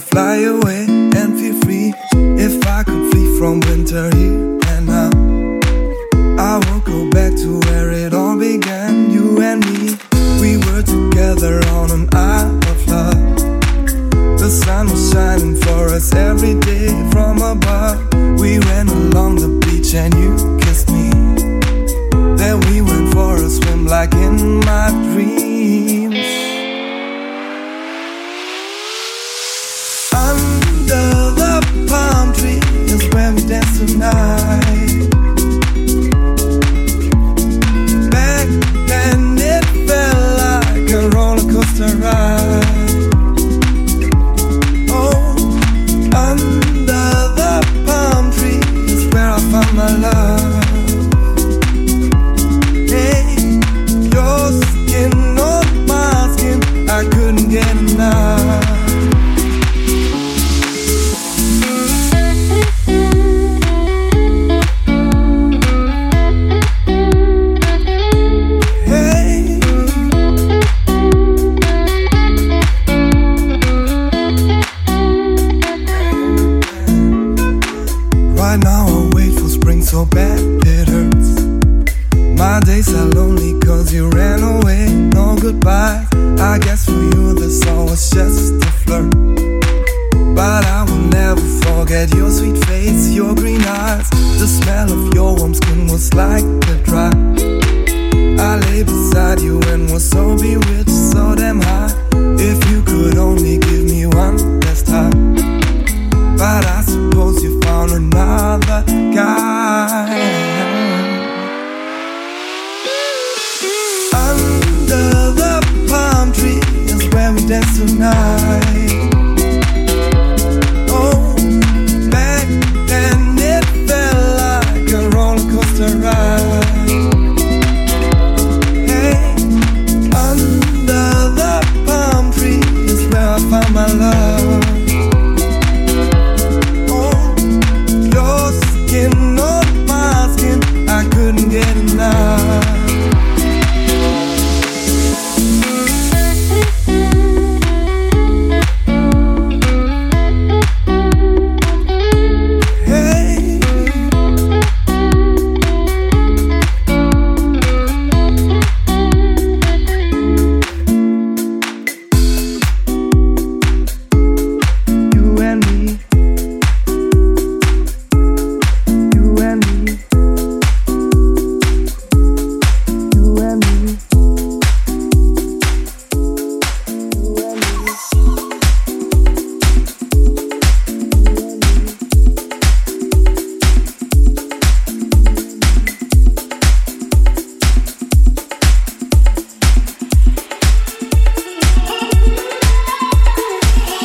fly away and feel free. If I could flee from winter here and now, I would go back to where it all began. You and me, we were together on an isle of love. The sun was shining for us every day from above. We ran along the beach and you kissed me. Then we went for a swim like in my dreams. Under the palm tree is where we dance tonight. Back then it felt like a roller coaster ride. Oh, under the palm tree is where I found my love. Hey, your skin on my skin, I couldn't get enough. Right now I wait for spring so bad it hurts. My days are lonely cause you ran away, no goodbyes. I guess for you this all was just a flirt, but I will never forget your sweet face, your green eyes. The smell of your warm skin was like a drop. I lay beside you and was so bewitched, so damn high. If you could only give